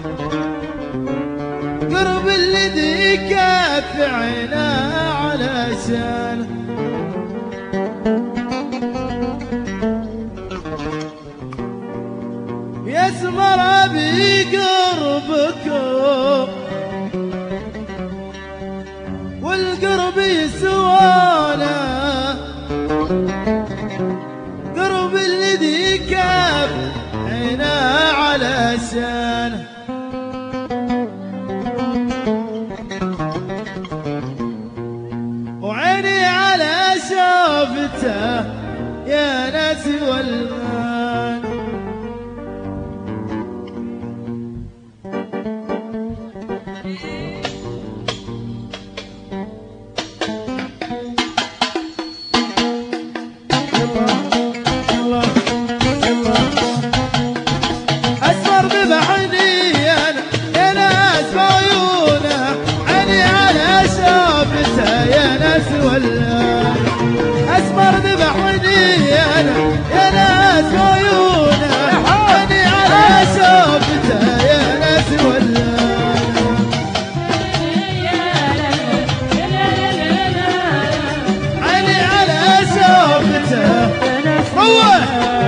قرب الذي كف عينا علشان يسمر بقربكم والقرب يسوانا قرب الذي كف عينا علشان وعيني على شوفته يا ناس والغان أسمر ببحني يا ناس بعيونه عيني على شوفته يا ناس والغان أسمر ببحني يا ناس بعيونه عيني على شوفته يا ناس والغان عيني على شوفته روح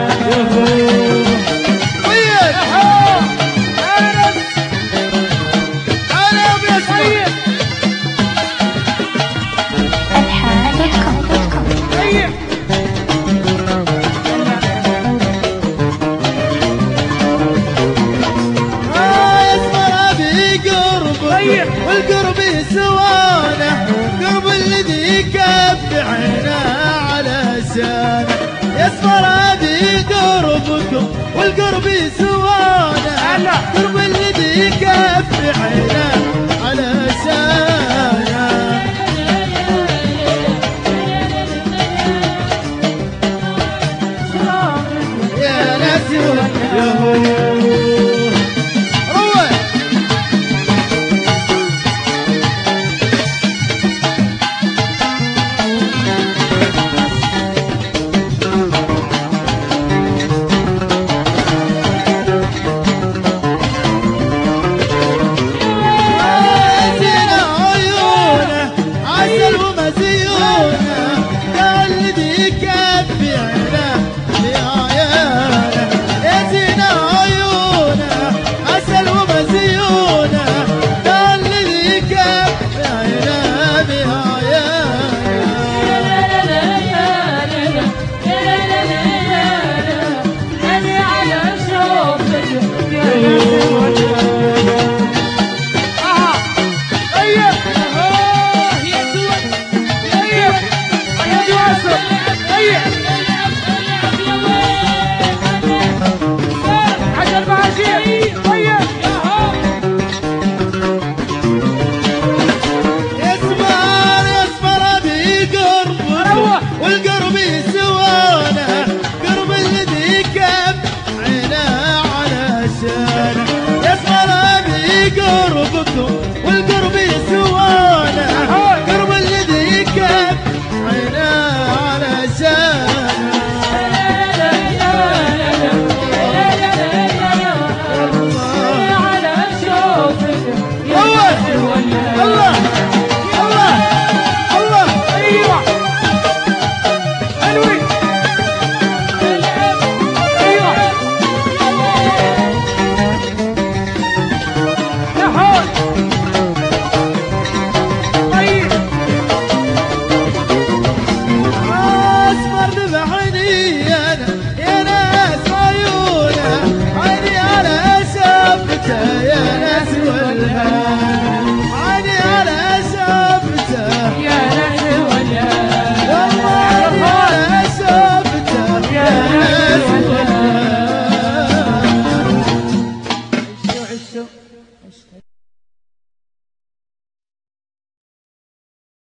والقرب سوانه قرب الذي كف عينا علشان يصبر هذه قربكم والقرب سوانه قرب الذي كف